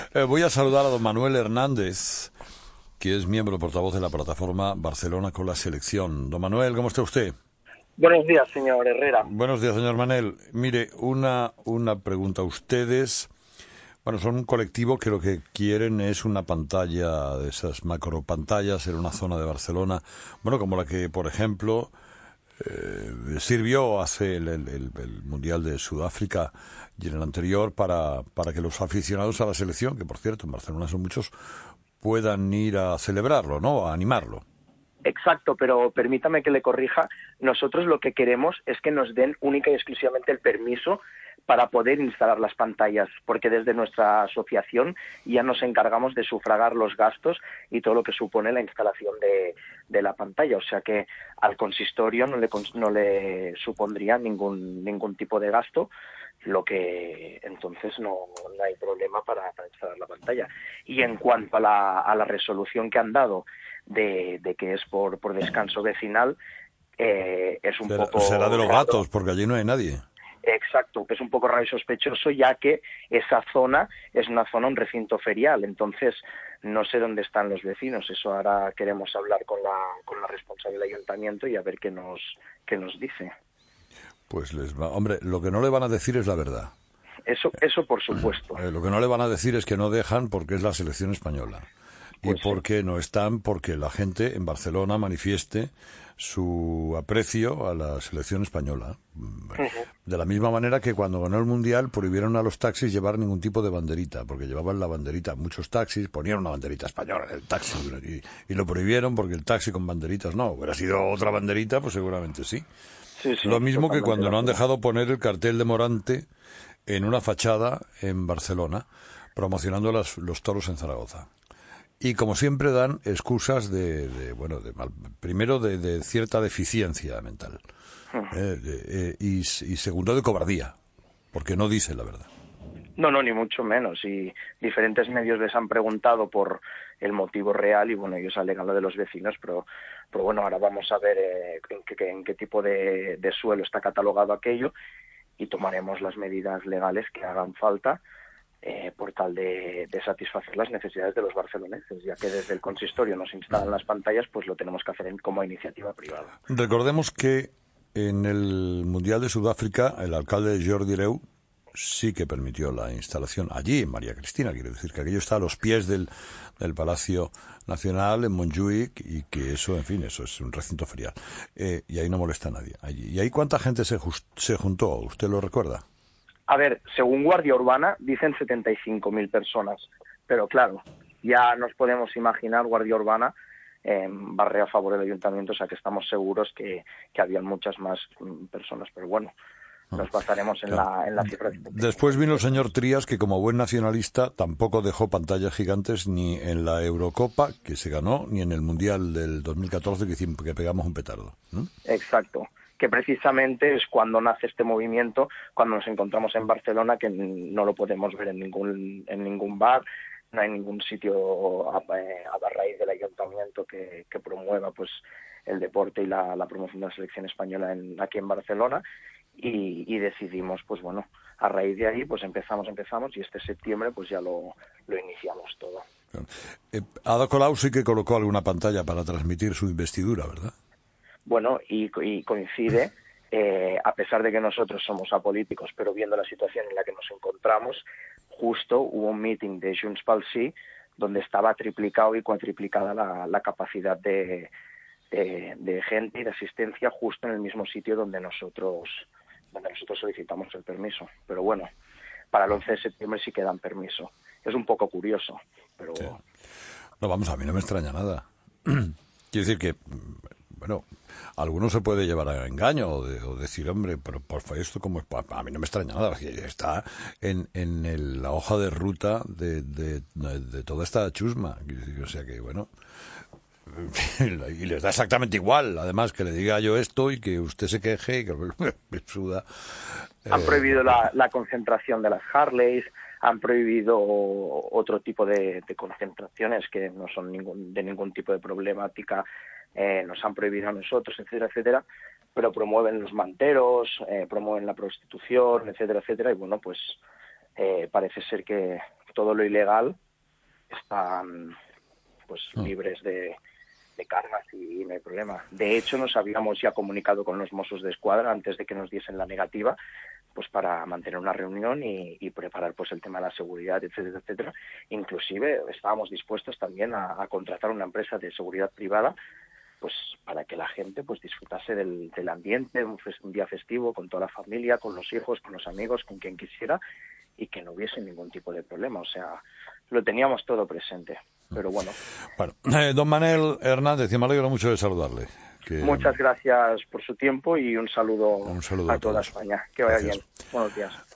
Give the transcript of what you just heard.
Voy a saludar a don Manuel Hernández, que es miembro portavoz de la plataforma Barcelona con la Selección. Don Manuel, ¿cómo está usted? Buenos días, señor Herrera. Buenos días, señor Manel. Mire, una pregunta. Ustedes, bueno, son un colectivo que lo que quieren es una pantalla de esas macropantallas en una zona de Barcelona, bueno, como la que, por ejemplo, sirvió hace el Mundial de Sudáfrica y en el anterior para que los aficionados a la selección, que por cierto en Barcelona son muchos, puedan ir a celebrarlo, ¿no? A animarlo. Exacto, pero permítame que le corrija. Nosotros lo que queremos es que nos den única y exclusivamente el permiso para poder instalar las pantallas, porque desde nuestra asociación ya nos encargamos de sufragar los gastos y todo lo que supone la instalación de la pantalla. O sea que al consistorio no le supondría ningún tipo de gasto, lo que entonces no hay problema para instalar la pantalla. Y en cuanto a la resolución que han dado de que es por descanso vecinal, es un poco será de los raro. gatos, porque allí no hay nadie. Exacto, que es un poco raro y sospechoso, ya que esa zona es una zona, un recinto ferial. Entonces, no sé dónde están los vecinos. Eso ahora queremos hablar con la responsable del ayuntamiento y a ver qué nos dice. Pues hombre, lo que no le van a decir es la verdad. Eso por supuesto. Lo que no le van a decir es que no dejan porque es la selección española. Y Pues porque no están, porque la gente en Barcelona manifieste su aprecio a la selección española. De la misma manera que cuando ganó el Mundial prohibieron a los taxis llevar ningún tipo de banderita, porque llevaban la banderita. Muchos taxis ponían una banderita española en el taxi y lo prohibieron porque el taxi con banderitas no. Hubiera sido otra banderita, pues seguramente sí. Sí, Lo mismo que cuando no han de dejado poner el cartel de Morante en una fachada en Barcelona, promocionando los toros en Zaragoza. Y como siempre dan excusas primero de cierta deficiencia mental y segundo de cobardía, porque no dicen la verdad. No, ni mucho menos. Y diferentes medios les han preguntado por el motivo real y bueno, ellos alegan lo de los vecinos, pero bueno, ahora vamos a ver en qué tipo de suelo está catalogado aquello y tomaremos las medidas legales que hagan falta por tal de satisfacer las necesidades de los barceloneses, ya que desde el consistorio nos instalan las pantallas, pues lo tenemos que hacer como iniciativa privada. Recordemos que en el Mundial de Sudáfrica el alcalde Jordi Hereu sí que permitió la instalación allí en María Cristina, quiere decir que aquello está a los pies del Palacio Nacional en Montjuïc y que eso, en fin, eso es un recinto ferial y ahí no molesta a nadie. Allí. ¿Y ahí cuánta gente se juntó? ¿Usted lo recuerda? A ver, según Guardia Urbana dicen 75.000 personas, pero claro, ya nos podemos imaginar Guardia Urbana barre a favor del ayuntamiento, o sea que estamos seguros que habían muchas más personas, pero bueno, nos basaremos en la cifra. Después vino el señor Trías, que como buen nacionalista tampoco dejó pantallas gigantes ni en la Eurocopa, que se ganó, ni en el Mundial del 2014, que pegamos un petardo, ¿no? Exacto, que precisamente es cuando nace este movimiento, cuando nos encontramos en Barcelona, que no lo podemos ver en ningún bar, no hay ningún sitio a raíz del ayuntamiento que promueva pues el deporte y la promoción de la selección española aquí en Barcelona y decidimos, pues bueno, a raíz de ahí pues empezamos y este septiembre pues ya lo iniciamos todo. Ada Colau sí que colocó alguna pantalla para transmitir su investidura, ¿verdad? Bueno, y coincide, a pesar de que nosotros somos apolíticos, pero viendo la situación en la que nos encontramos, justo hubo un meeting de Junts pel Sí donde estaba triplicado y cuatriplicada la capacidad de gente y de asistencia justo en el mismo sitio donde nosotros solicitamos el permiso. Pero bueno, para el 11 de septiembre sí que dan permiso. Es un poco curioso, pero... Sí. No, vamos, a mí no me extraña nada. Quiero decir que, bueno, alguno se puede llevar a engaño o decir, hombre, pero por favor, esto como es, a mí no me extraña nada, está en la hoja de ruta de toda esta chusma. O sea que, bueno, y les da exactamente igual, además, que le diga yo esto y que usted se queje y que me suda. Han prohibido la concentración de las Harleys, han prohibido otro tipo de concentraciones que no son de ningún tipo de problemática, nos han prohibido a nosotros, etcétera, etcétera, pero promueven los manteros, promueven la prostitución, etcétera, etcétera, y bueno, pues parece ser que todo lo ilegal están pues libres de cargas y no hay problema. De hecho, nos habíamos ya comunicado con los Mossos de Escuadra antes de que nos diesen la negativa, pues para mantener una reunión y preparar pues el tema de la seguridad, etcétera, etcétera. Inclusive estábamos dispuestos también a contratar una empresa de seguridad privada, pues para que la gente pues disfrutase del ambiente, un día festivo con toda la familia, con los hijos, con los amigos, con quien quisiera, y que no hubiese ningún tipo de problema. O sea, lo teníamos todo presente. Pero bueno. Bueno, don Manel Hernández, y me alegro mucho de saludarle. Muchas gracias por su tiempo y un saludo a toda todos. España. Que vaya Gracias. bien. Buenos días.